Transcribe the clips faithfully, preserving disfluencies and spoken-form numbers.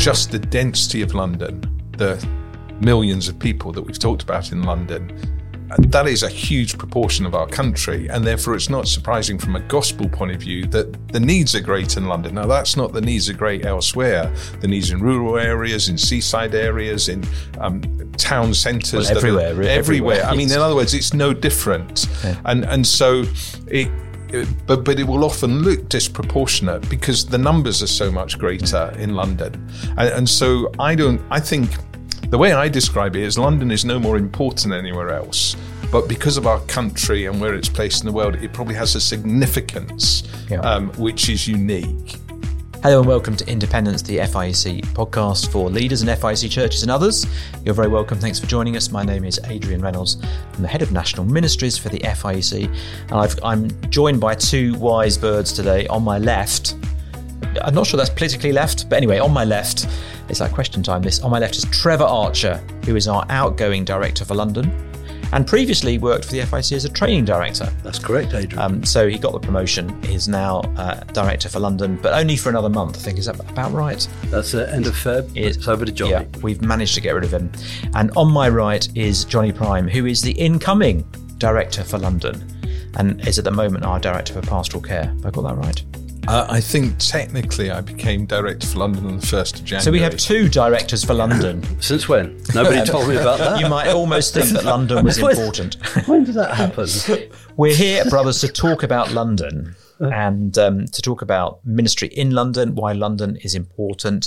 just the density of London, the millions of people that we've talked about in London, that is a huge proportion of our country, and therefore it's not surprising from a gospel point of view that the needs are great in London. Now, that's not the needs are great elsewhere. The needs in rural areas, in seaside areas, in um, town centres. Well, everywhere, are, everywhere. Everywhere. I mean, in other words, it's no different. Yeah. And and so it, it, but but it will often look disproportionate because the numbers are so much greater in London. And, and so I don't. I think. The way I describe it is London is no more important than anywhere else, but because of our country and where it's placed in the world, it probably has a significance yeah. um, which is unique. Hello and welcome to Independence, the F I E C podcast for leaders in F I E C churches and others. You're very welcome. Thanks for joining us. My name is Adrian Reynolds. I'm the head of national ministries for the F I E C, and I've, I'm joined by two wise birds today. On my left, I'm not sure that's politically left, but anyway, on my left, it's like question time this. On my left is Trevor Archer, who is our outgoing director for London and previously worked for the F I E C as a training director. That's correct, Adrian. Um, so he got the promotion. He's now uh, director for London, but only for another month, I think. Is that about right? That's the end of Feb. It's, it's over to Johnny. Yeah, we've managed to get rid of him. And on my right is Johnny Prime, who is the incoming director for London and is at the moment our director for pastoral care. Have I got that right? Uh, I think technically I became director for London on the first of January. So we have two directors for London. Since when? Nobody told me about that. You might almost think that London was important. When did that happen? We're here, brothers, to talk about London and um, to talk about ministry in London, why London is important.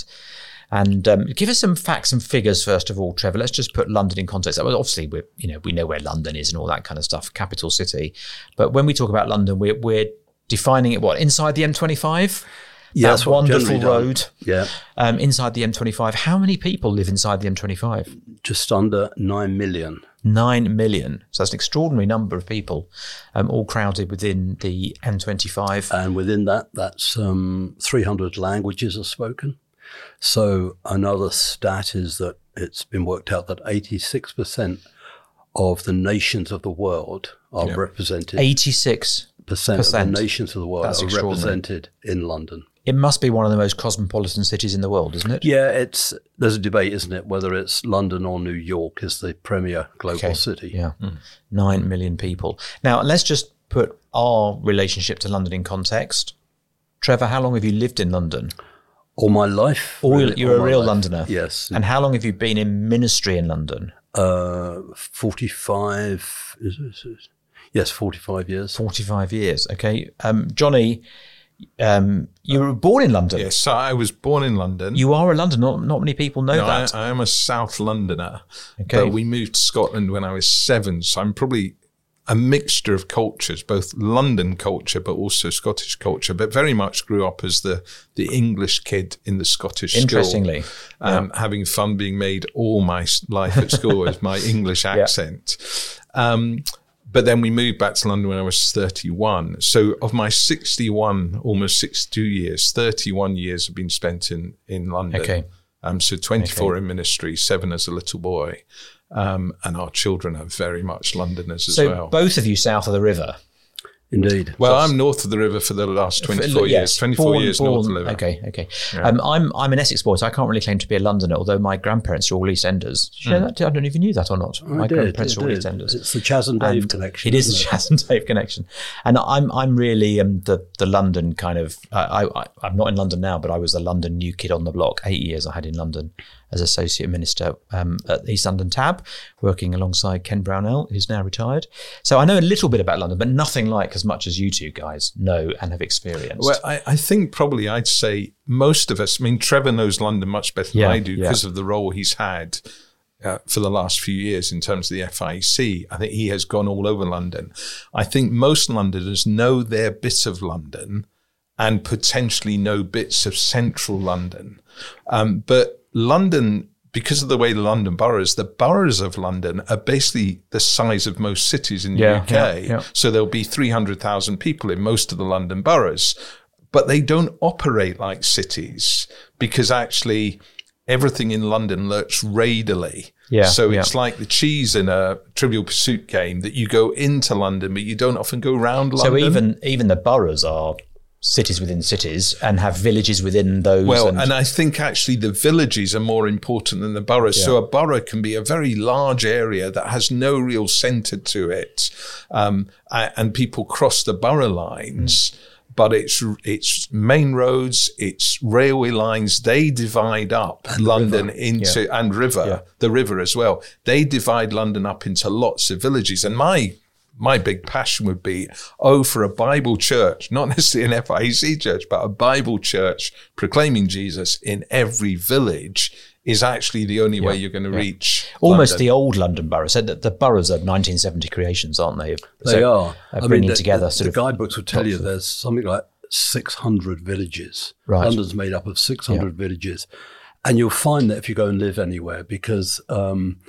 And um, give us some facts and figures, first of all, Trevor. Let's just put London in context. Obviously, we're, you know, we know where London is and all that kind of stuff, capital city. But when we talk about London, we're, we're defining it, what, inside the M twenty-five? Yeah, that wonderful road. Yeah. Um, inside the M twenty-five. How many people live inside the M twenty-five? Just under nine million. Nine million. So that's an extraordinary number of people, um, all crowded within the M twenty-five. And within that, that's um, three hundred languages are spoken. So another stat is that it's been worked out that eighty-six percent of the nations of the world are yep. represented. eighty-six percent of the nations of the world That's are represented in London. It must be one of the most cosmopolitan cities in the world, isn't it? Yeah, it's there's a debate, isn't it, whether it's London or New York is the premier global okay. city. Yeah, mm. Nine million people. Now, let's just put our relationship to London in context. Trevor, how long have you lived in London? All my life. All, really, you're all a real life. Londoner? Yes. And how long have you been in ministry in London? Uh, forty-five, is it? Yes, forty-five years. forty-five years, okay. Um, Johnny, um, you were born in London. Yes, so I was born in London. You are a Londoner. Not, not many people know no, that. I, I am a South Londoner. Okay. But we moved to Scotland when I was seven, so I'm probably a mixture of cultures, both London culture but also Scottish culture, but very much grew up as the, the English kid in the Scottish Interestingly, school. Um, yeah. Having fun being made all my life at school with my English accent. Yeah. Um, But then we moved back to London when I was thirty-one. So of my sixty-one, almost sixty-two years, thirty-one years have been spent in, in London. Okay. Um, so twenty-four okay. in ministry, seven as a little boy. Um, and our children are very much Londoners as so well. So both of you south of the river? Indeed. Well, I'm north of the river for the last twenty-four yes, years. twenty-four born, years born, north of the river. Okay, okay. Yeah. Um, I'm I'm an Essex boy, so I can't really claim to be a Londoner, although my grandparents are all East Enders. Did you know mm. that? I don't know if you knew that or not. I my did, grandparents it are all did. East Enders. It's the Chas and Dave and connection. It is the Chas and Dave connection. And I'm I'm really um, the, the London kind of, uh, I, I, I'm not in London now, but I was the London new kid on the block. Eight years I had in London as associate minister um, at East London Tab, working alongside Ken Brownell, who's now retired. So I know a little bit about London, but nothing like as much as you two guys know and have experienced. Well, I, I think probably I'd say most of us, I mean, Trevor knows London much better than yeah, I do because yeah. of the role he's had uh, for the last few years in terms of the F I E C. I think he has gone all over London. I think most Londoners know their bit of London and potentially know bits of central London. Um, but London, because of the way the London boroughs, the boroughs of London are basically the size of most cities in the yeah, U K. Yeah, yeah. So there'll be three hundred thousand people in most of the London boroughs, but they don't operate like cities because actually everything in London lurks radially. Yeah, so yeah. it's like the cheese in a Trivial Pursuit game that you go into London, but you don't often go around London. So even even the boroughs are cities within cities and have villages within those. Well, and, and I think actually the villages are more important than the boroughs. Yeah. So a borough can be a very large area that has no real centre to it, um, and people cross the borough lines. Mm. But it's it's main roads, it's railway lines. They divide up and London into yeah. and river, yeah. the river as well. They divide London up into lots of villages. And my my big passion would be, oh, for a Bible church, not necessarily an F I E C church, but a Bible church proclaiming Jesus in every village is actually the only yeah, way you're going to yeah. reach almost London. The old London borough. So that the boroughs are nineteen seventy creations, aren't they? They so, are. Uh, bringing I mean, the, together the, sort the of guidebooks would tell you there's something like six hundred villages. Right. London's made up of six hundred yeah. villages. And you'll find that if you go and live anywhere, because um,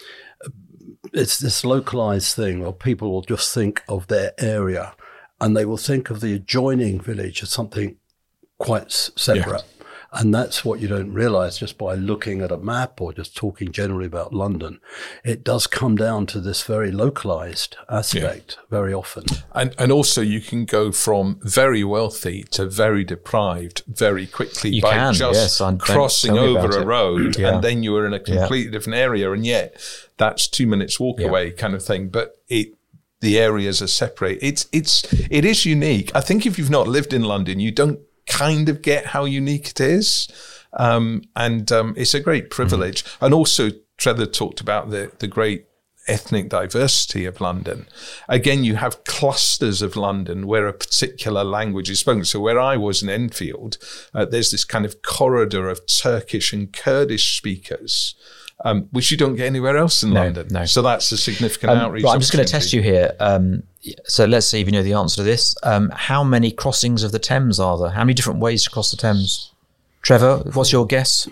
it's this localized thing where people will just think of their area and they will think of the adjoining village as something quite separate. Yeah. And that's what you don't realize just by looking at a map or just talking generally about London. It does come down to this very localized aspect yeah. very often. And and also you can go from very wealthy to very deprived very quickly you by can, just yes, crossing over a it. road yeah. and then you are in a completely yeah. different area. And yet that's two minutes walk yeah. away kind of thing. But it the areas are separate. It's it's it is unique. I think if you've not lived in London, you don't kind of get how unique it is. Um, and um, it's a great privilege. Mm-hmm. And also, Trevor talked about the, the great ethnic diversity of London. Again, you have clusters of London where a particular language is spoken. So where I was in Enfield, uh, there's this kind of corridor of Turkish and Kurdish speakers, um, which you don't get anywhere else in no, London. No. So that's a significant um, outreach. Right, I'm just going to test you here. Um, so let's see if you know the answer to this. Um, how many crossings of the Thames are there? How many different ways to cross the Thames? Trevor, what's your guess?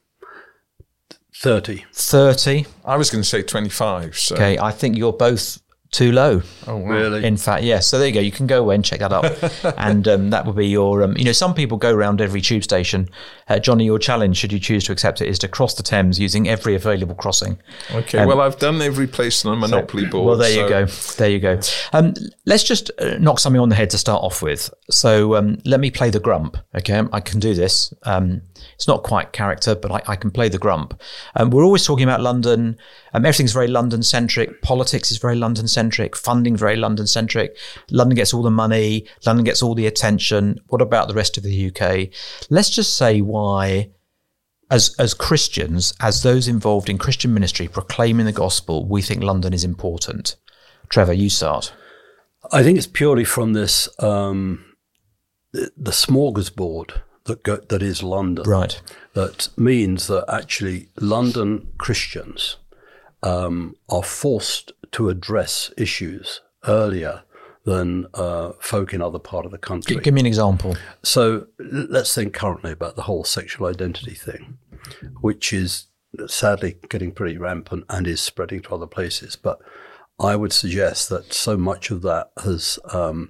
thirty. thirty. I was going to say twenty-five. So. Okay, I think you're both too low. Oh, wow. Really? In fact, yes. So there you go. You can go away and check that up. and um, that would be your, um, you know, some people go around every tube station. Uh, Johnny, your challenge, should you choose to accept it, is to cross the Thames using every available crossing. Okay, um, well, I've done every place on a Monopoly so, board. Well, there so. you go. There you go. Um, let's just uh, knock something on the head to start off with. So um, let me play the grump. Okay, I can do this. Um, it's not quite character, but I, I can play the grump. Um, we're always talking about London. Um, everything's very London-centric. Politics is very London-centric. Funding very London-centric. London gets all the money. London gets all the attention. What about the rest of the U K? Let's just say why, as as Christians, as those involved in Christian ministry proclaiming the gospel, we think London is important. Trevor, you start. I think it's purely from this um, the, the smorgasbord that go, that is London. Right. That means that actually London Christians um, are forced to address issues earlier than uh, folk in other part of the country. G- give me an example. So let's think currently about the whole sexual identity thing, which is sadly getting pretty rampant and is spreading to other places. But I would suggest that so much of that has um,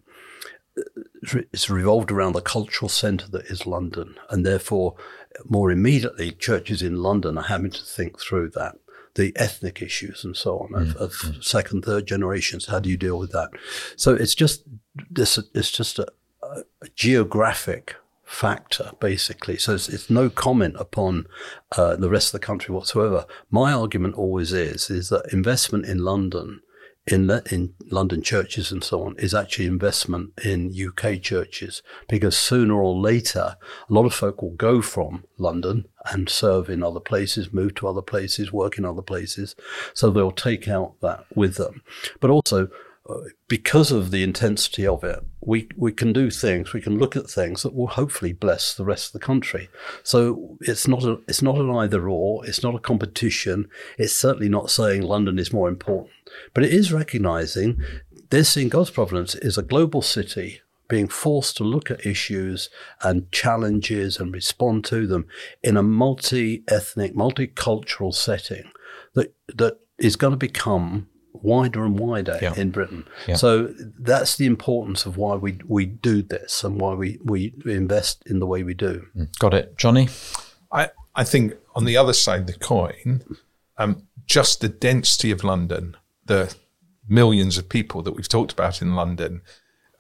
it's revolved around the cultural centre that is London, and therefore more immediately churches in London are having to think through that. The ethnic issues and so on of, mm. of mm. second, third generations. How do you deal with that? So it's just this. It's just a, a geographic factor, basically. So it's, it's no comment upon uh, the rest of the country whatsoever. My argument always is is that investment in London, in in London churches and so on, is actually investment in U K churches, because sooner or later, a lot of folk will go from London and serve in other places, move to other places, work in other places. So they'll take out that with them. But also, uh, because of the intensity of it, we, we can do things, we can look at things that will hopefully bless the rest of the country. So it's not a, it's not an either or, it's not a competition. It's certainly not saying London is more important, but it is recognizing this in God's providence is a global city being forced to look at issues and challenges and respond to them in a multi-ethnic, multicultural setting that that is going to become wider and wider yeah. in Britain. Yeah. So that's the importance of why we we do this and why we, we invest in the way we do. Got it. Johnny? I, I think on the other side of the coin, um, just the density of London, the millions of people that we've talked about in London,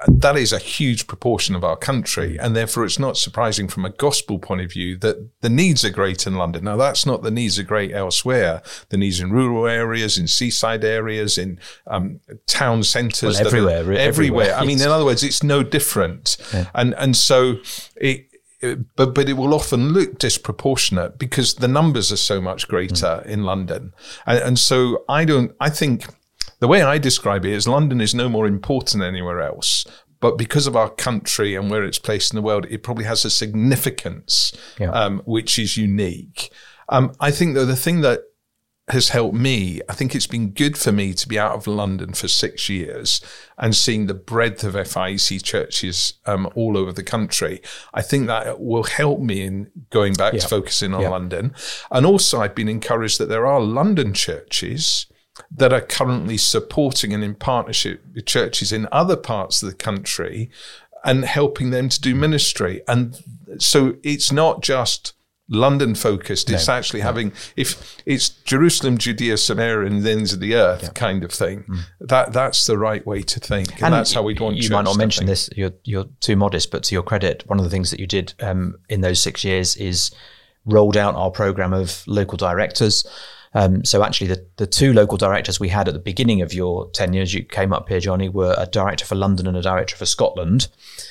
that is a huge proportion of our country. And therefore, it's not surprising from a gospel point of view that the needs are great in London. Now, that's not the needs are great elsewhere. The needs in rural areas, in seaside areas, in um, town centres. Well, everywhere, everywhere. everywhere. I mean, in other words, it's no different. Yeah. And, and so it, But but it will often look disproportionate because the numbers are so much greater mm. in London. And, and so I don't, I think the way I describe it is London is no more important than anywhere else. But because of our country and where it's placed in the world, it probably has a significance yeah. um, which is unique. Um, I think that the thing that has helped me, I think it's been good for me to be out of London for six years and seeing the breadth of F I E C churches um, all over the country. I think that will help me in going back yeah. to focusing on yeah. London. And also I've been encouraged that there are London churches that are currently supporting and in partnership with churches in other parts of the country and helping them to do ministry. And so it's not just London focused. It's no, actually no. having, if it's Jerusalem, Judea, Samaria, and the ends of the earth yeah. kind of thing, mm. that that's the right way to think. And, and that's how we'd want you church might not to mention think. this, you're, you're too modest, but to your credit, one of the things that you did um, in those six years is rolled out our program of local directors. Um, so actually the, the two local directors we had at the beginning of your tenure, as you came up here, Johnny, were a director for London and a director for Scotland.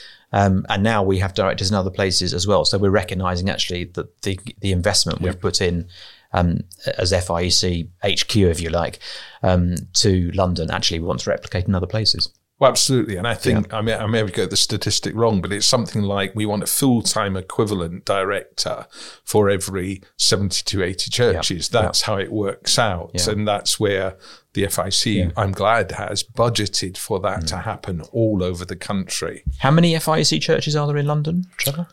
Um, and now we have directors in other places as well. So we're recognising actually that the the investment yep. we've put in um, as F I E C H Q, if you like, um, to London, actually we want to replicate in other places. Well, absolutely. And I think, yeah. I mean, I may have got the statistic wrong, but it's something like we want a full-time equivalent director for every seventy to eighty churches. Yeah. That's yeah. how it works out. Yeah. And that's where the F I C, yeah. I'm glad, has budgeted for that mm. to happen all over the country. How many F I E C churches are there in London, Trevor?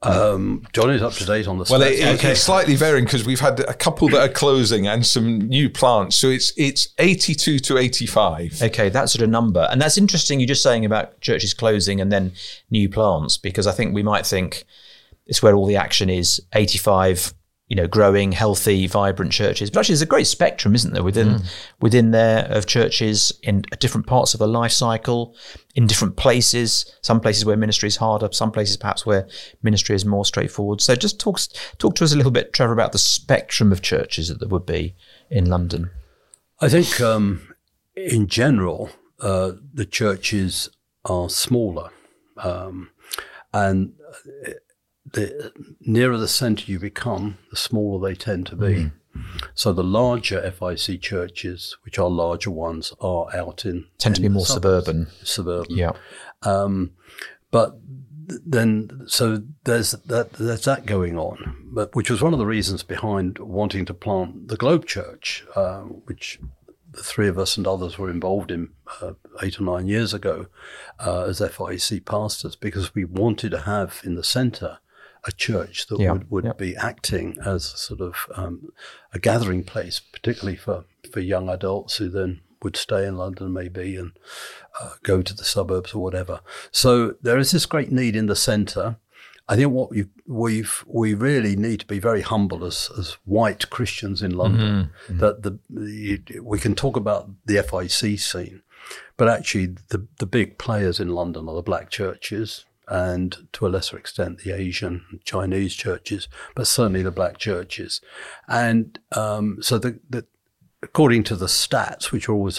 Um, Johnny's up to date on the Well, it, it, okay. it's slightly varying because we've had a couple that are closing and some new plants. So it's it's eighty-two to eighty-five. Okay, that sort of number. And that's interesting you're just saying about churches closing and then new plants, because I think we might think it's where all the action is, eighty-five, you know, growing, healthy, vibrant churches. But actually there's a great spectrum, isn't there, within mm. within there of churches in different parts of the life cycle, in different places, some places where ministry is harder, some places perhaps where ministry is more straightforward. So just talk, talk to us a little bit, Trevor, about the spectrum of churches that there would be in London. I think um, in general, uh, the churches are smaller. Um, and the nearer the centre you become, the smaller they tend to be. Mm. So the larger F I C churches, which are larger ones, are out in tend to be more suburbs, suburban. Suburban, yeah. Um, but then, so there's that there's that going on, but which was one of the reasons behind wanting to plant the Globe Church, uh, which the three of us and others were involved in uh, eight or nine years ago uh, as F I C pastors, because we wanted to have in the centre a church that yeah, would, would yeah. be acting as a sort of um, a gathering place, particularly for, for young adults who then would stay in London maybe and uh, go to the suburbs or whatever. So there is this great need in the centre. I think what you, we've we really need to be very humble as as white Christians in London. Mm-hmm. That the, the we can talk about the F I C scene, but actually the the big players in London are the black churches, and to a lesser extent the Asian and Chinese churches, but certainly the black churches. And um, so the, the according to the stats, which are always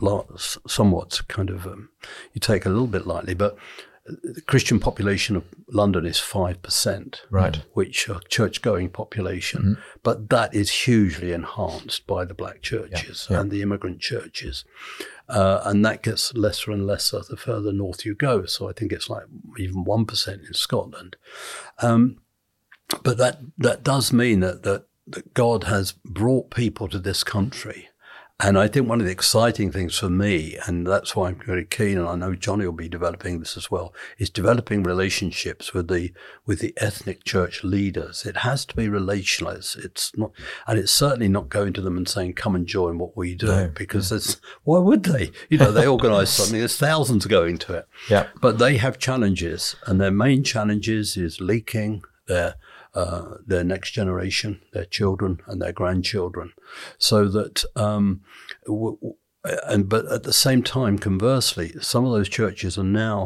somewhat kind of um, you take a little bit lightly, but the Christian population of London is five percent, right? Which are church-going population, mm-hmm. but that is hugely enhanced by the black churches yeah, yeah. and the immigrant churches. Uh, and that gets lesser and lesser the further north you go. So I think it's like even one percent in Scotland. Um, but that that does mean that, that, that God has brought people to this country. And I think one of the exciting things for me, and that's why I'm very keen, and I know Johnny will be developing this as well, is developing relationships with the with the ethnic church leaders. It has to be relational. It's, it's not, and it's certainly not going to them and saying, "Come and join what we do," no, because yeah. it's, why would they? You know, they organise something. There's thousands going to it. Yeah, but they have challenges, and their main challenges is leaking their. Uh, their next generation, their children and their grandchildren, so that um, w- w- and but at the same time, conversely, some of those churches are now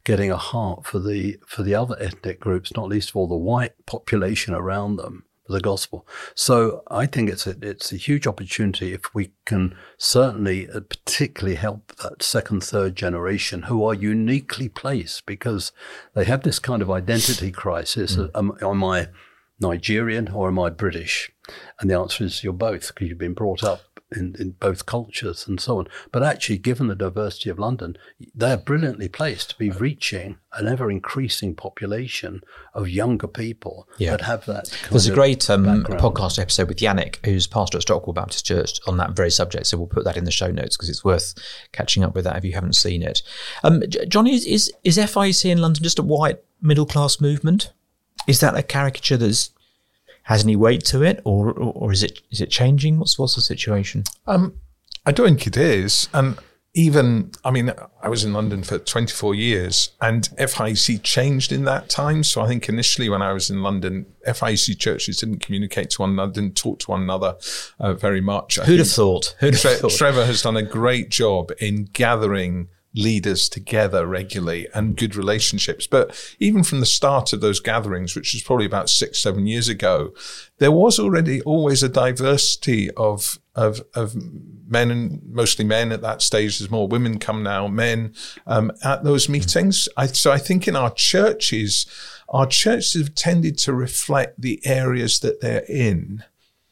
getting a heart for the for the other ethnic groups, not least of all the white population around them, for the gospel. So I think it's a, it's a huge opportunity if we can certainly uh, particularly help that second, third generation who are uniquely placed because they have this kind of identity crisis. Mm. Am, am I Nigerian or am I British? And the answer is you're both, because you've been brought up in, in both cultures and so on. But actually, given the diversity of London, they're brilliantly placed to be reaching an ever-increasing population of younger people yeah. that have that kind There's of a great um, background. podcast episode with Yannick, who's pastor at Stockwell Baptist Church, on that very subject. So we'll put that in the show notes because it's worth catching up with that if you haven't seen it. Um, Johnny, is, is, is F I E C in London just a white middle-class movement? Is that a caricature that's has any weight to it, or, or or is it is it changing? What's what's the situation? Um, I don't think it is. And even, I mean, I was in London for twenty-four years, and F I E C changed in that time. So I think initially when I was in London, F I E C churches didn't communicate to one another, didn't talk to one another uh, very much. I Who'd have thought? Who'd have Tre- thought? Trevor has done a great job in gathering leaders together regularly and good relationships. But even from the start of those gatherings, which was probably about six, seven years ago, there was already always a diversity of of of men, and mostly men at that stage. There's more women come now, men um, at those meetings. I, so I think in our churches, our churches have tended to reflect the areas that they're in.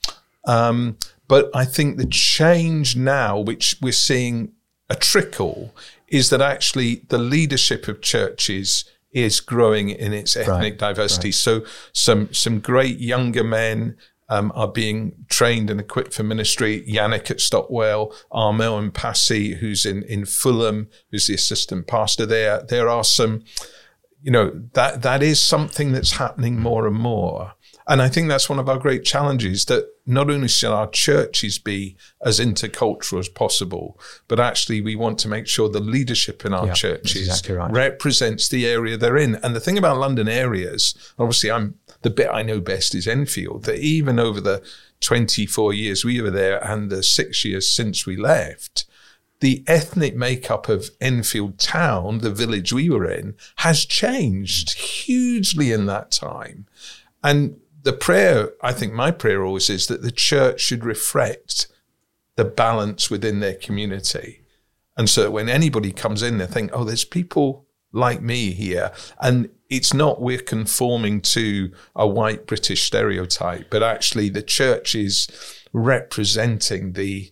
Um, but I think the change now, which we're seeing a trickle, is that actually the leadership of churches is growing in its ethnic right, diversity. Right. So some some great younger men um, are being trained and equipped for ministry. Yannick at Stockwell, Armel and Passy, who's in, in Fulham, who's the assistant pastor there. There are some, you know, that that is something that's happening more and more. And I think that's one of our great challenges, that not only shall our churches be as intercultural as possible, but actually we want to make sure the leadership in our yeah, churches exactly right. represents the area they're in. And the thing about London areas, obviously I'm the bit I know best is Enfield, that even over the twenty-four years we were there and the six years since we left, the ethnic makeup of Enfield town, the village we were in, has changed hugely in that time. And the prayer, I think my prayer always is that the church should reflect the balance within their community. And so when anybody comes in, they think, oh, there's people like me here. And it's not we're conforming to a white British stereotype, but actually the church is representing the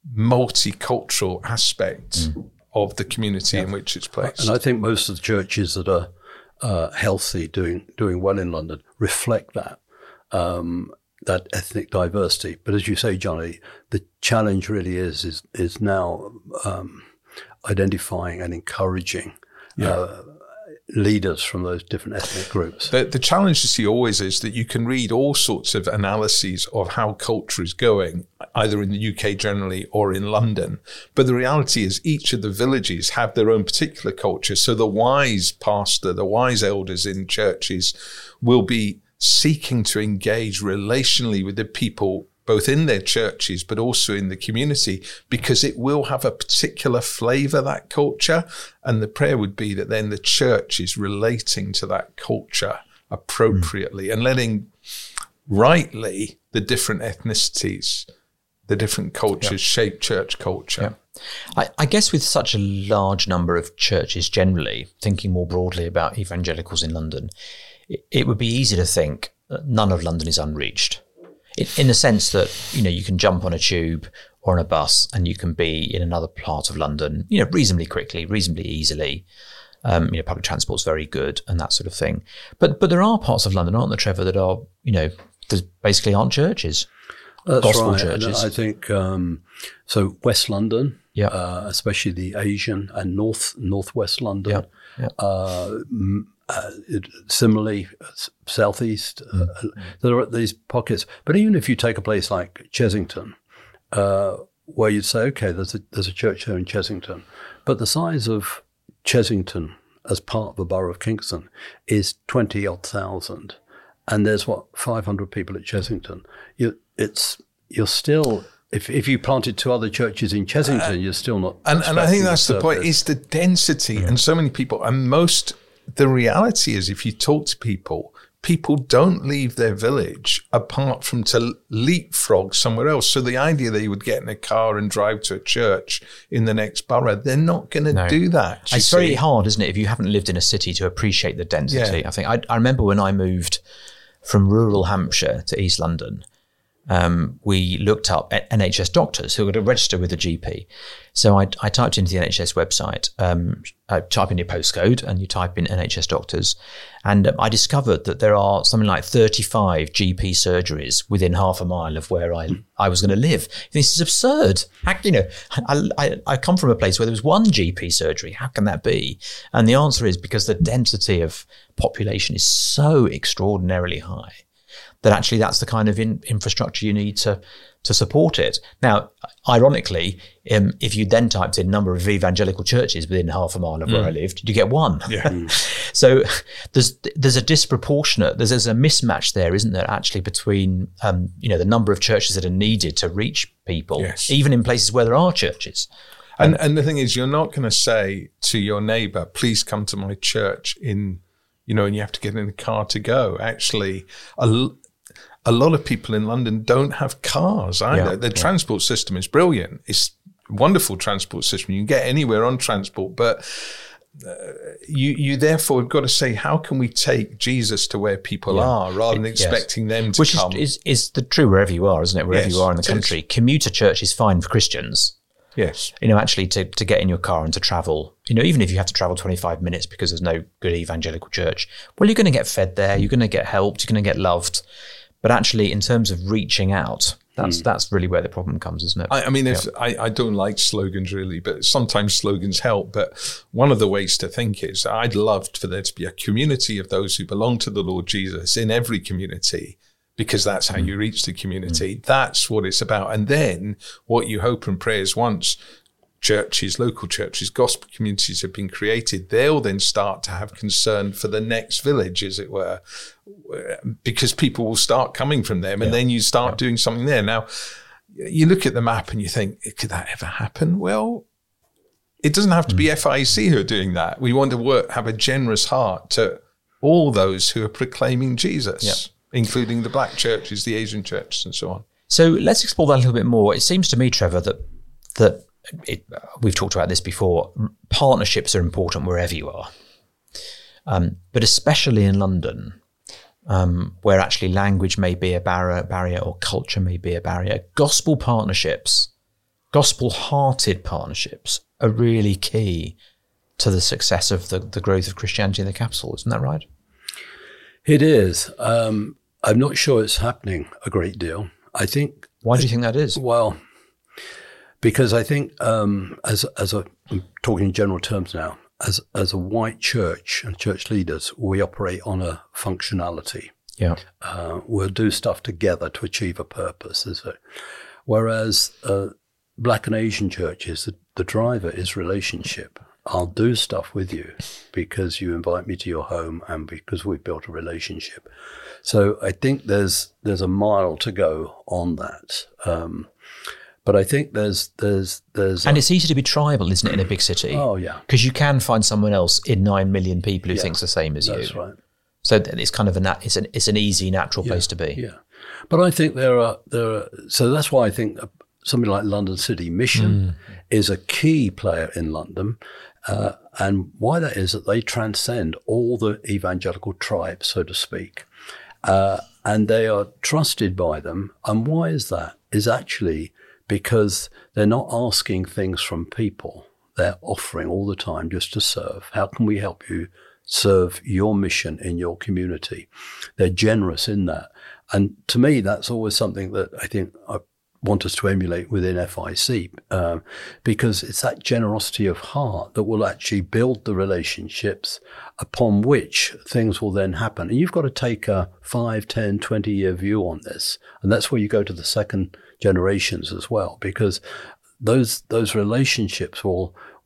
multicultural aspect mm. of the community yeah. in which it's placed. And I think most of the churches that are uh, healthy, doing doing well in London, reflect that. Um, that ethnic diversity. But as you say, Johnny, the challenge really is is, is now um, identifying and encouraging yeah. uh, leaders from those different ethnic groups. The, the challenge you see always is that you can read all sorts of analyses of how culture is going, either in the U K generally or in London. But the reality is each of the villages have their own particular culture. So the wise pastor, the wise elders in churches will be seeking to engage relationally with the people, both in their churches, but also in the community, because it will have a particular flavor, that culture. And the prayer would be that then the church is relating to that culture appropriately mm. and letting rightly the different ethnicities, the different cultures yeah. shape church culture. Yeah. I, I guess with such a large number of churches generally, thinking more broadly about evangelicals in London, it would be easy to think that none of London is unreached, in, in the sense that, you know, you can jump on a tube or on a bus and you can be in another part of London, you know, reasonably quickly, reasonably easily. Um, you know, public transport's very good and that sort of thing. But but there are parts of London, aren't there, Trevor, that are, you know, there basically aren't churches. That's gospel right. churches. And I think um, so. West London, yeah, uh, especially the Asian and North Northwest London. Yeah. Yeah. Uh, Uh, it, similarly, southeast, uh, mm. there are these pockets. But even if you take a place like Chessington, uh, where you'd say, okay, there's a there's a church here in Chessington, but the size of Chessington as part of the borough of Kingston is twenty odd thousand, and there's what five hundred people at Chessington. You, it's you're still if if you planted two other churches in Chessington, uh, you're still not. And, and I think that's the point, is the density. Yeah. And so many people, and most, the reality is if you talk to people, people don't leave their village apart from to leapfrog somewhere else. So the idea that you would get in a car and drive to a church in the next borough, they're not going to no. do that. It's see. very hard, isn't it, if you haven't lived in a city to appreciate the density. Yeah. I think I, I remember when I moved from rural Hampshire to East London, um, we looked up N H S doctors who were going to register with a G P. So I, I typed into the N H S website, um, I type in your postcode and you type in N H S doctors. And um, I discovered that there are something like thirty-five G P surgeries within half a mile of where I, I was going to live. This is absurd. How, you know, I, I, I come from a place where there was one G P surgery. How can that be? And the answer is because the density of population is so extraordinarily high that actually that's the kind of in, infrastructure you need to to support it. Now, ironically, um, if you then typed in number of evangelical churches within half a mile of mm. where I lived, you get one. Yeah. So there's there's a disproportionate, there's, there's a mismatch there, isn't there, actually, between um, you know the number of churches that are needed to reach people, yes. even in places where there are churches. And and the thing is, you're not going to say to your neighbour, please come to my church in, you know, and you have to get in a car to go. Actually, a A lot of people in London don't have cars either. Yeah, the yeah. transport system is brilliant. It's a wonderful transport system. You can get anywhere on transport, but uh, you you therefore have got to say, how can we take Jesus to where people yeah. are rather than expecting yes. them to Which come? Which is, is, is the true wherever you are, isn't it? Wherever yes, you are in the country. Is. Commuter church is fine for Christians. Yes. You know, actually to, to get in your car and to travel, you know, even if you have to travel twenty-five minutes because there's no good evangelical church, well, you're going to get fed there. You're going to get helped. You're going to get loved. But actually, in terms of reaching out, that's mm. that's really where the problem comes, isn't it? I, I mean, if, yeah. I, I don't like slogans really, but sometimes slogans help. But one of the ways to think is I'd love for there to be a community of those who belong to the Lord Jesus in every community, because that's how mm. you reach the community. Mm. That's what it's about. And then what you hope and pray is once churches, local churches, gospel communities have been created, they'll then start to have concern for the next village, as it were, because people will start coming from them, and yeah. then you start yeah. doing something there. Now, you look at the map and you think, could that ever happen? Well, it doesn't have to be mm. F I E C who are doing that. We want to work, have a generous heart to all those who are proclaiming Jesus, yeah. including the black churches, the Asian churches, and so on. So let's explore that a little bit more. It seems to me, Trevor, that that It, we've talked about this before. Partnerships are important wherever you are, um, but especially in London, um, where actually language may be a barrier, barrier or culture may be a barrier. Gospel partnerships, gospel-hearted partnerships, are really key to the success of the, the growth of Christianity in the capital. Isn't that right? It is. Um, I'm not sure it's happening a great deal. I think. Why do you think that is? Well, because I think, um, as as a, I'm talking in general terms now, as as a white church and church leaders, we operate on a functionality. Yeah, uh, we'll do stuff together to achieve a purpose. Is it? Whereas uh, black and Asian churches, the, the driver is relationship. I'll do stuff with you because you invite me to your home and because we've built a relationship. So I think there's there's a mile to go on that. Um, But I think there's there's there's and a, it's easy to be tribal, isn't it, in a big city? Oh yeah, because you can find someone else in nine million people who yeah, thinks the same as that's you. That's right. So it's kind of a nat- it's an it's an easy, natural yeah, place to be. Yeah, but I think there are there are so that's why I think something like London City Mission mm. is a key player in London, uh, and why that is that they transcend all the evangelical tribes, so to speak, uh, and they are trusted by them. And why is that? Is actually because they're not asking things from people. They're offering all the time just to serve. How can we help you serve your mission in your community? They're generous in that. And to me, that's always something that I think I want us to emulate within F I C, um, because it's that generosity of heart that will actually build the relationships upon which things will then happen. And you've got to take a five, ten, twenty year view on this. And that's where you go to the second generations as well, because those those relationships will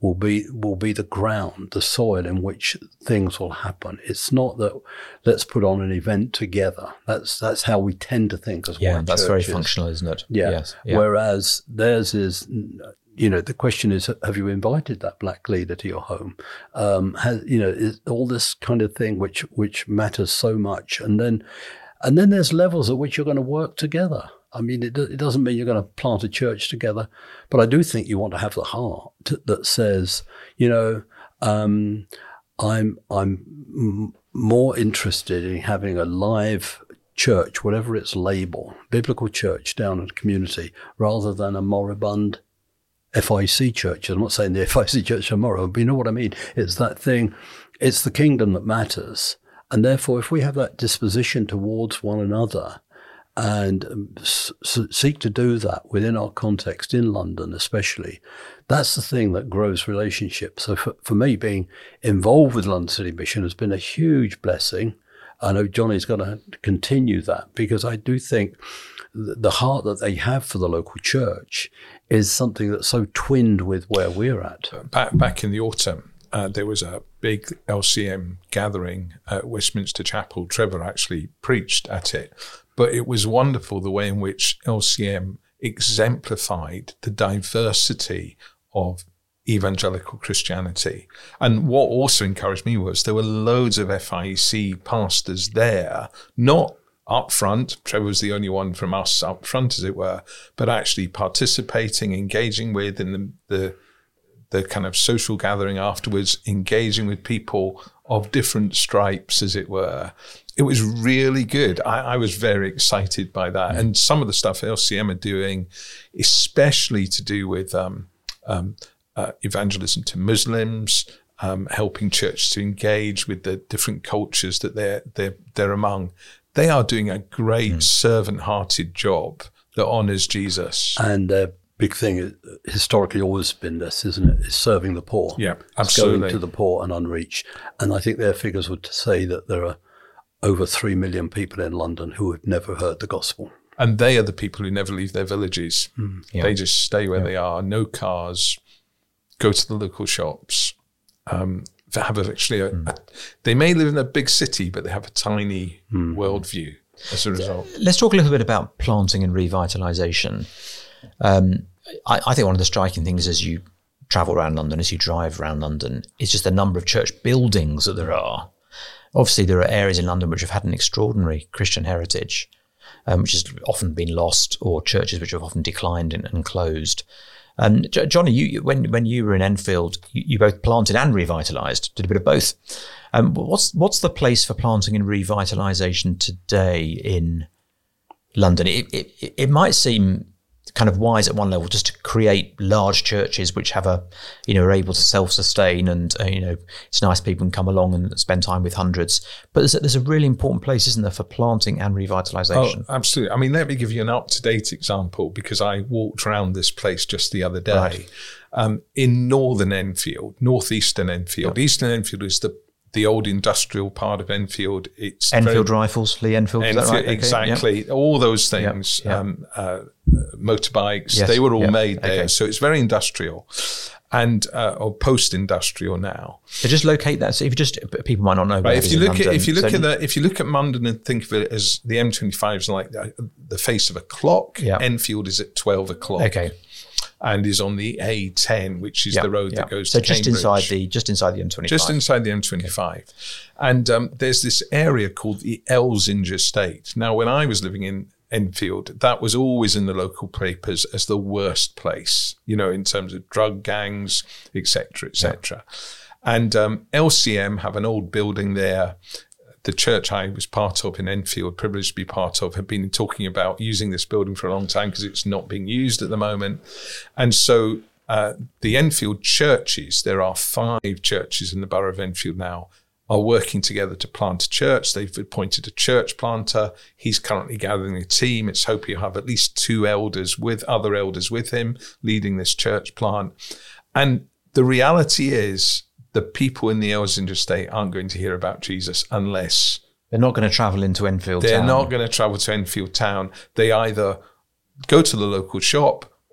will be will be the ground, the soil in which things will happen. It's not that let's put on an event together. That's that's how we tend to think as well. Yeah, that's very functional, isn't it? Yeah. Yes. Yeah. Whereas theirs is, you know, the question is, have you invited that black leader to your home? Um, has, you know, is all this kind of thing which which matters so much, and then and then there's levels at which you're going to work together. I mean, it, it doesn't mean you're going to plant a church together, but I do think you want to have the heart that says, you know, um, I'm I'm m- more interested in having a live church, whatever its label, biblical church down in the community, rather than a moribund F I C church. I'm not saying the F I C church tomorrow, but you know what I mean. It's that thing. It's the kingdom that matters, and therefore, if we have that disposition towards one another, and s- seek to do that within our context in London especially, that's the thing that grows relationships. So for, for me, being involved with London City Mission has been a huge blessing. I know Johnny's going to continue that, because I do think th- the heart that they have for the local church is something that's so twinned with where we're at. Back, back in the autumn, uh, there was a big L C M gathering at Westminster Chapel. Trevor actually preached at it. But it was wonderful the way in which L C M exemplified the diversity of evangelical Christianity. And what also encouraged me was there were loads of F I E C pastors there, not up front. Trevor was the only one from us up front, as it were, but actually participating, engaging with in the, the, the kind of social gathering afterwards, engaging with people of different stripes, as it were. It was really good. I, I was very excited by that. Mm. And some of the stuff L C M are doing, especially to do with um, um, uh, evangelism to Muslims, um, helping church to engage with the different cultures that they're, they're, they're among. They are doing a great mm. servant-hearted job that honours Jesus. And uh, big thing is, historically always been this, isn't it? Is serving the poor. Yeah, it's absolutely. Going to the poor and unreached. And I think their figures would say that there are over three million people in London who have never heard the gospel. And they are the people who never leave their villages. Mm. Yeah. They just stay where Yeah. they are, no cars, go to the local shops. Um, they have actually a, Mm. a, they may live in a big city, but they have a tiny Mm. worldview as a result. Let's talk a little bit about planting and revitalisation. Um, I, I think one of the striking things as you travel around London, as you drive around London, is just the number of church buildings that there are. Obviously, there are areas in London which have had an extraordinary Christian heritage, um, which has often been lost, or churches which have often declined and, and closed. Um, J- Johnny, you, when when you were in Enfield, you, you both planted and revitalised, did a bit of both. Um, what's what's the place for planting and revitalisation today in London? It, it it might seem kind of wise at one level just to create large churches which have a, you know, are able to self-sustain, and uh, you know, it's nice people can come along and spend time with hundreds. But there's a, there's a really important place, isn't there, for planting and revitalisation? Oh, absolutely. I mean, let me give you an up-to-date example, because I walked around this place just the other day. Right. Um, in northern Enfield, northeastern Enfield. Yep. Eastern Enfield is the the old industrial part of Enfield. It's Enfield very, Rifles, Lee Enfield, is Enfield, that right? Okay, exactly. yep. All those things, Yep, yep. Um, uh, motorbikes, Yes, they were all yep, made there. okay. So it's very industrial, and uh, or post-industrial now. So just locate that. So if you just, people might not know. Right. If you look at if you look so, at the if you look at Munden and think of it as the M twenty-five is like the, the face of a clock, Yep. Enfield is at twelve o'clock. Okay. And is on the A ten, which is Yep, the road yep. that goes so to just Cambridge. inside the just inside the M twenty-five. Just inside the M twenty-five. And um, there's this area called the Elsinge Estate. Now, when I was living in Enfield, that was always in the local papers as the worst place, you know, in terms of drug gangs, et cetera, et cetera. And um, L C M have an old building there. The church I was part of in Enfield, privileged to be part of, had been talking about using this building for a long time because it's not being used at the moment. And so uh, the Enfield churches, there are five churches in the borough of Enfield now, are working together to plant a church. They've appointed a church planter. He's currently gathering a team. It's hoping he'll have at least two elders with other elders with him leading this church plant. And the reality is, the people in the Elsinge Estate aren't going to hear about Jesus unless They're not going to travel into Enfield they're town. not going to travel to Enfield town. They either go to the local shop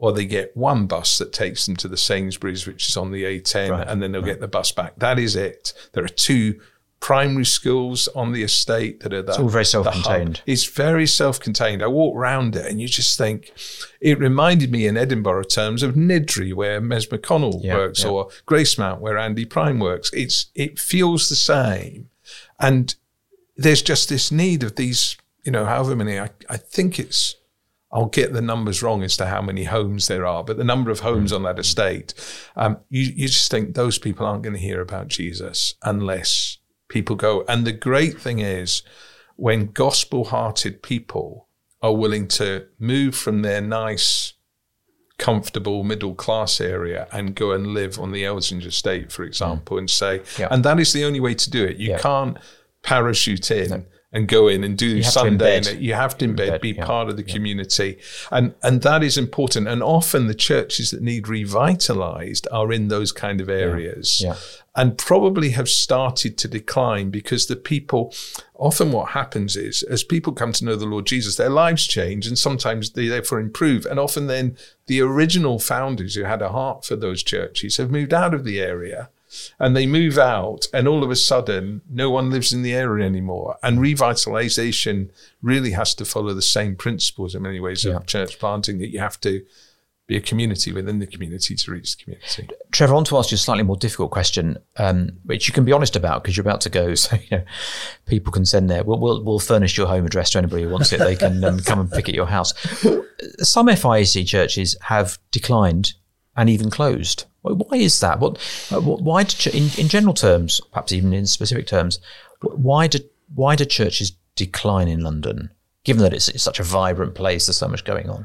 or they get one bus that takes them to the Sainsbury's, which is on the A ten, right. and then they'll right. get the bus back. That is it. There are two primary schools on the estate that are the, it's all very self-contained. It's very self-contained. I walk around it and you just think, it reminded me in Edinburgh terms of Niddry, where Mes McConnell yeah, works, yeah. or Gracemount, where Andy Prime works. It's It feels the same. And there's just this need of these, you know, however many, I, I think it's, I'll get the numbers wrong as to how many homes there are, but the number of homes on that estate, um, you, you just think those people aren't going to hear about Jesus unless people go. And the great thing is when gospel-hearted people are willing to move from their nice, comfortable middle-class area and go and live on the Elsinge estate, for example, mm. and say, yeah. and that is the only way to do it. You yeah. can't parachute in. No. and go in and do Sunday. And you have to embed, embed be yeah. part of the yeah. community. And and that is important. And often the churches that need revitalized are in those kind of areas yeah. Yeah. and probably have started to decline because the people, often what happens is as people come to know the Lord Jesus, their lives change and sometimes they therefore improve. And often then the original founders who had a heart for those churches have moved out of the area. And they move out and all of a sudden no one lives in the area anymore. And revitalization really has to follow the same principles in many ways yeah. of church planting, that you have to be a community within the community to reach the community. Trevor, I want to ask you a slightly more difficult question, um, which you can be honest about because you're about to go. So, you know, people can send their, we'll, we'll, we'll furnish your home address to anybody who wants it. They can um, come and pick at your house. Some F I E C churches have declined and even closed. Why is that? What? Why? Did, in, in general terms, perhaps even in specific terms, why do why do churches decline in London? Given that it's, it's such a vibrant place, there's so much going on.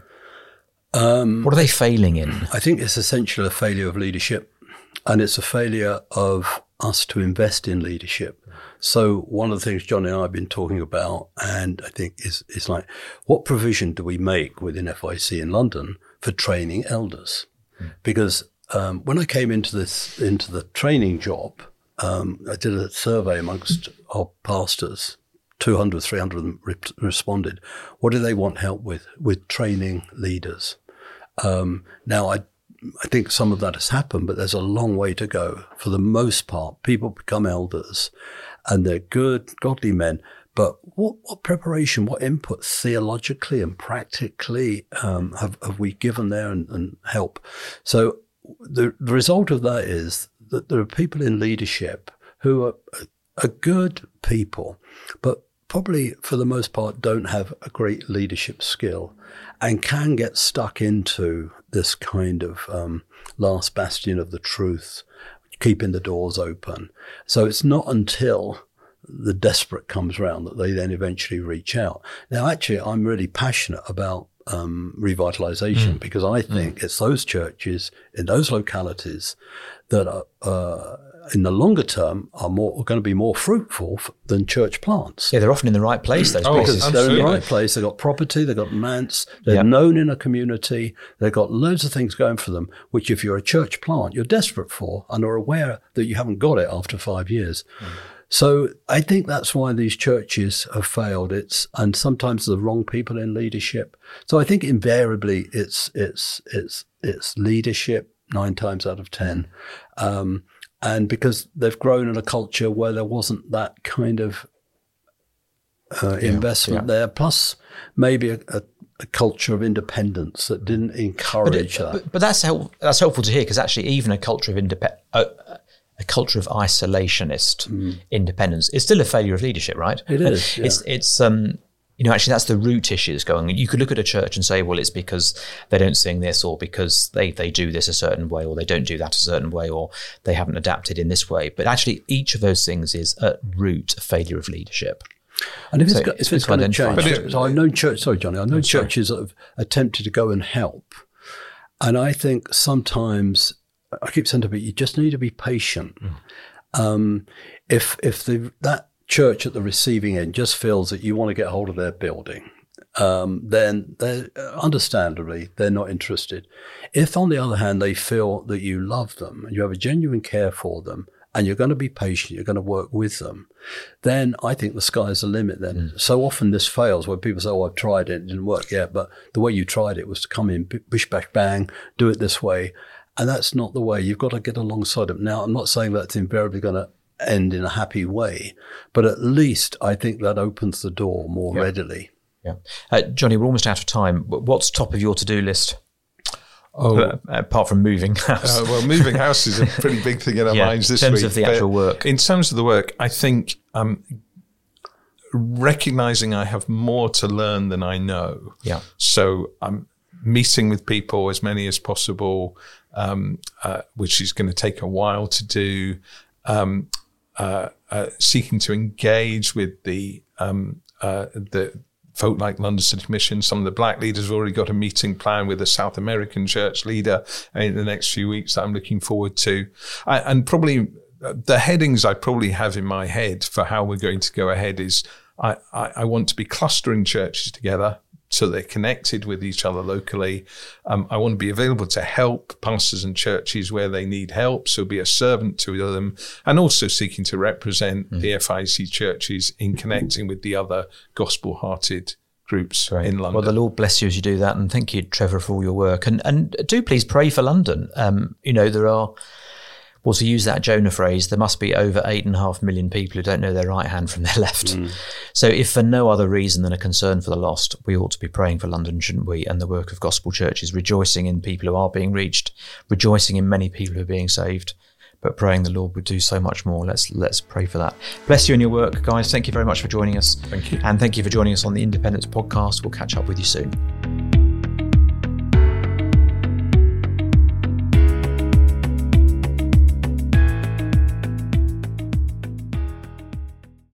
Um, what are they failing in? I think it's essentially a failure of leadership, and it's a failure of us to invest in leadership. So one of the things Johnny and I have been talking about, and I think is is like, what provision do we make within F I E C in London for training elders? Hmm. Because Um, when I came into this, into the training job, um, I did a survey amongst our pastors. two hundred, three hundred of them re- responded. What do they want help with? With training leaders. Um, now, I, I think some of that has happened, but there's a long way to go. For the most part, people become elders and they're good, godly men. But what, what preparation, what input theologically and practically um, have, have we given there and, and help? So, The, the result of that is that there are people in leadership who are, are good people, but probably for the most part don't have a great leadership skill and can get stuck into this kind of um, last bastion of the truth, keeping the doors open. So it's not until the desperate comes around that they then eventually reach out. Now, actually, I'm really passionate about Um, revitalization mm. because I think mm. it's those churches in those localities that are, uh, in the longer term are more are going to be more fruitful f- than church plants. Yeah, they're often in the right place. Those oh, places, because they're in the right place. They've got property, they've got manse, they're yep. known in a community. They've got loads of things going for them, which if you're a church plant, you're desperate for and are aware that you haven't got it after five years. Mm. So I think that's why these churches have failed. It's and sometimes the wrong people in leadership. So I think invariably it's it's it's it's leadership nine times out of ten, um, and because they've grown in a culture where there wasn't that kind of uh, yeah, investment yeah. there. Plus maybe a, a, a culture of independence that didn't encourage but it, that. But, but that's help, that's helpful to hear because actually even a culture of independence. Uh, a culture of isolationist mm. independence is still a failure of leadership, right? It is. Yeah. It's, it's, um, you know, actually that's the root issues going on. You could look at a church and say, well, it's because they don't sing this or because they, they do this a certain way or they don't do that a certain way or they haven't adapted in this way. But actually each of those things is at root a failure of leadership. And if so it's, got, if it's going to change, it, so I've known church, sorry, Johnny, I've known churches that have attempted to go and help. And I think sometimes I keep saying to people, you just need to be patient. Mm. Um, if if the, that church at the receiving end just feels that you want to get hold of their building, um, then they're, understandably, they're not interested. If, on the other hand, they feel that you love them and you have a genuine care for them and you're going to be patient, you're going to work with them, then I think the sky's the limit then. Mm. So often this fails where people say, oh, I've tried it, it didn't work yet. But the way you tried it was to come in, bish, bash, bang, do it this way. And that's not the way. You've got to get alongside them. Now, I'm not saying that's invariably going to end in a happy way, but at least I think that opens the door more yeah. readily. Yeah. Uh, Johnny, we're almost out of time. What's top of your to-do list? Oh, uh, apart from moving house. Uh, well, moving house is a pretty big thing in our yeah, minds this week. In terms week, of the actual work. In terms of the work, I think um, recognizing I have more to learn than I know. Yeah. So I'm meeting with people, as many as possible, um, uh, which is going to take a while to do. Um, uh, uh, seeking to engage with the um, uh, the folk like London City Mission. Some of the black leaders have already got a meeting planned with a South American church leader in the next few weeks that I'm looking forward to. I, and probably the headings I probably have in my head for how we're going to go ahead is I, I, I want to be clustering churches together so they're connected with each other locally. Um, I want to be available to help pastors and churches where they need help, so be a servant to them, and also seeking to represent mm. the F I C churches in connecting with the other gospel-hearted groups right. in London. Well, the Lord bless you as you do that, and thank you, Trevor, for all your work. And and do please pray for London. Um, you know, there are... Well, to use that Jonah phrase, there must be over eight and a half million people who don't know their right hand from their left. Mm. So if for no other reason than a concern for the lost, we ought to be praying for London, shouldn't we? And the work of gospel churches, rejoicing in people who are being reached, rejoicing in many people who are being saved, but praying the Lord would do so much more. Let's let's pray for that. Bless you in your work, guys. Thank you very much for joining us. Thank you. And thank you for joining us on the Independence podcast. We'll catch up with you soon.